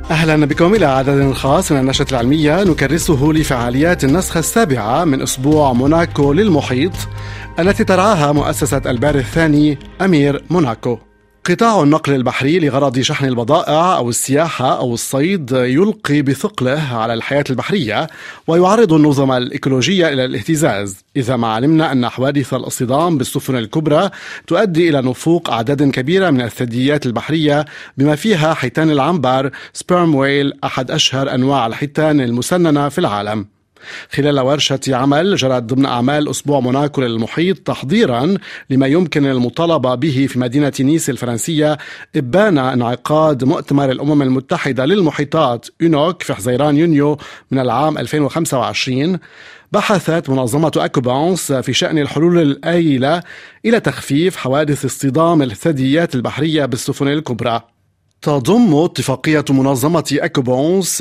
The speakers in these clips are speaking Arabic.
أهلا بكم إلى عدد خاص من النشرة العلمية نكرسه لفعاليات النسخة السابعة من أسبوع موناكو للمحيط التي ترعاها مؤسسة البار الثاني أمير موناكو. قطاع النقل البحري لغرض شحن البضائع أو السياحة أو الصيد يلقي بثقله على الحياة البحرية ويعرض النظم الإيكولوجية إلى الاهتزاز، إذا ما علمنا أن حوادث الاصطدام بالسفن الكبرى تؤدي إلى نفوق أعداد كبيرة من الثدييات البحرية بما فيها حيتان العنبر سبيرم ويل، أحد أشهر أنواع الحيتان المسننة في العالم. خلال ورشة عمل جرت ضمن أعمال أسبوع موناكو للمحيط تحضيرا لما يمكن المطالبة به في مدينة نيس الفرنسية إبان انعقاد مؤتمر الأمم المتحدة للمحيطات يونوك في حزيران يونيو من العام 2025. بحثت منظمة أكوبانس في شأن الحلول الآيلة إلى تخفيف حوادث اصطدام الثدييات البحرية بالسفن الكبرى. تضم اتفاقية منظمة أكوبونس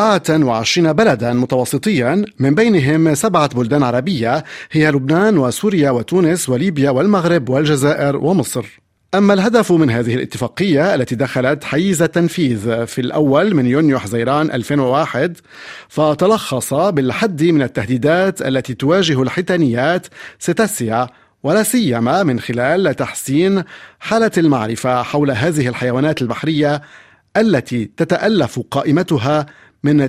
24 بلدا متوسطيا، من بينهم 7 بلدان عربية هي لبنان وسوريا وتونس وليبيا والمغرب والجزائر ومصر. أما الهدف من هذه الاتفاقية التي دخلت حيز التنفيذ في الأول من يونيو حزيران 2001 فتلخص بالحد من التهديدات التي تواجه الحيتانيات سيتاسيا، ولا سيما من خلال تحسين حالة المعرفة حول هذه الحيوانات البحرية التي تتألف قائمتها من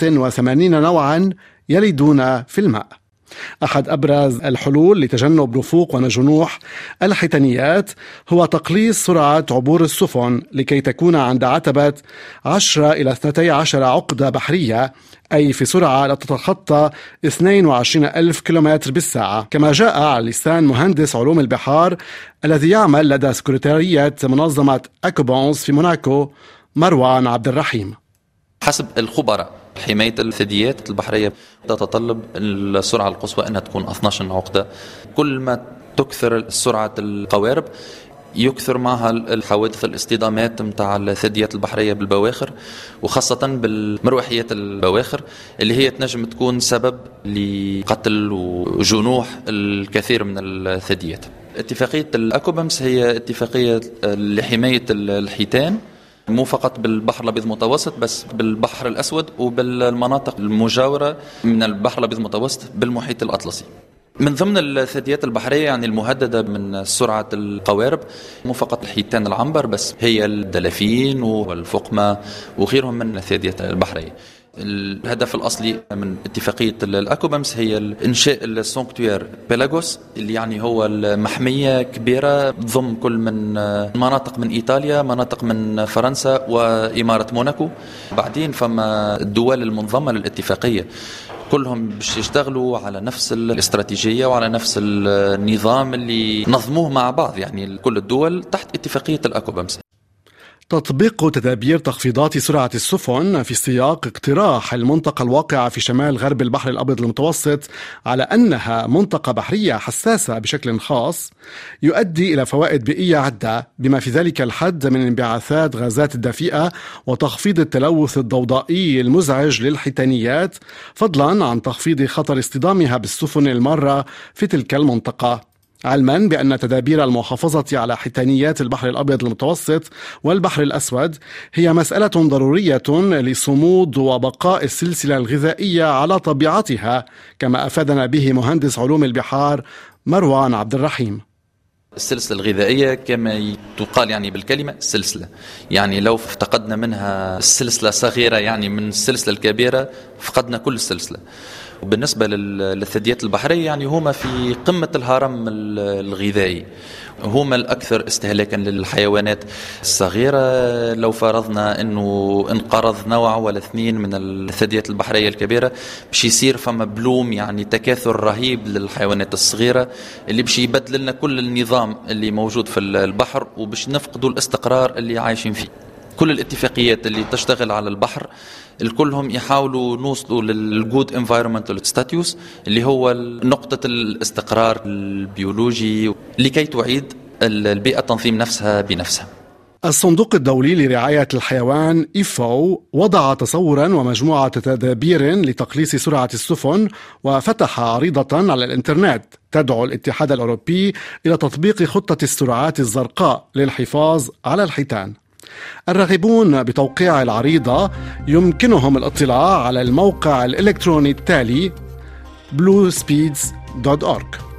89 نوعا يلدون في الماء. أحد أبرز الحلول لتجنب نفوق ونجنوح الحيتانيات هو تقليص سرعة عبور السفن لكي تكون عند عتبة 10 إلى 12 عقدة بحرية، أي في سرعة لا تتخطى 22 ألف كيلومتر بالساعة، كما جاء على لسان مهندس علوم البحار الذي يعمل لدى سكرتارية منظمة أكوبونس في موناكو مروان عبد الرحيم. حسب الخبراء حماية الثدييات البحرية تتطلب السرعة القصوى أنها تكون 12 عقدة. كل ما تكثر سرعة القوارب يكثر معها الحوادث الاصطدامات متاع الثدييات البحرية بالبواخر، وخاصة بالمروحيات البواخر اللي هي تنجم تكون سبب لقتل وجنوح الكثير من الثدييات. اتفاقية الأكوبامس هي اتفاقية لحماية الحيتان، مو فقط بالبحر الأبيض المتوسط بس بالبحر الأسود وبالمناطق المجاورة من البحر الأبيض المتوسط بالمحيط الأطلسي. من ضمن الثدييات البحرية يعني المهددة من سرعة القوارب مو فقط الحيتان العنبر بس، هي الدلافين والفقمة وغيرهم من الثدييات البحرية. الهدف الأصلي من اتفاقية الأكوبامس هي إنشاء السانكتوير بيلاغوس، اللي يعني هو المحمية كبيرة تضم كل من مناطق من إيطاليا، مناطق من فرنسا وإمارة موناكو. بعدين فما الدول المنظمة للاتفاقية كلهم باش يشتغلوا على نفس الاستراتيجية وعلى نفس النظام اللي نظموه مع بعض، يعني كل الدول تحت اتفاقية الأكوبامس. تطبيق تدابير تخفيضات سرعة السفن في سياق اقتراح المنطقة الواقعة في شمال غرب البحر الأبيض المتوسط على أنها منطقة بحرية حساسة بشكل خاص يؤدي إلى فوائد بيئية عدة، بما في ذلك الحد من انبعاثات غازات الدفيئة وتخفيض التلوث الضوضائي المزعج للحيتانيات، فضلا عن تخفيض خطر اصطدامها بالسفن المارة في تلك المنطقة، علما بأن تدابير المحافظة على حيتانيات البحر الأبيض المتوسط والبحر الأسود هي مسألة ضرورية لصمود وبقاء السلسلة الغذائية على طبيعتها، كما أفادنا به مهندس علوم البحار مروان عبد الرحيم. السلسلة الغذائية كما تقال يعني بالكلمة سلسلة، يعني لو افتقدنا منها السلسلة صغيرة يعني من السلسلة الكبيرة فقدنا كل السلسلة. وبالنسبة للثدييات البحرية يعني هما في قمة الهرم الغذائي، هما الأكثر استهلاكا للحيوانات الصغيرة. لو فرضنا أنه انقرض نوع ولا 2 من الثدييات البحرية الكبيرة باش يصير فما بلوم، يعني تكاثر رهيب للحيوانات الصغيرة اللي باش يبدل لنا كل النظام اللي موجود في البحر وباش نفقدوا الاستقرار اللي عايشين فيه. كل الاتفاقيات اللي تشتغل على البحر الكلهم يحاولوا نوصلوا للجود انفايرمنتال ستاتيوس اللي هو نقطة الاستقرار البيولوجي لكي تعيد البيئة تنظيم نفسها بنفسها. الصندوق الدولي لرعاية الحيوان إيفو وضع تصورا ومجموعة تدابير لتقليص سرعة السفن وفتح عريضة على الإنترنت تدعو الاتحاد الأوروبي إلى تطبيق خطة السرعات الزرقاء للحفاظ على الحيتان. الراغبون بتوقيع العريضة يمكنهم الاطلاع على الموقع الإلكتروني التالي bluespeeds.org.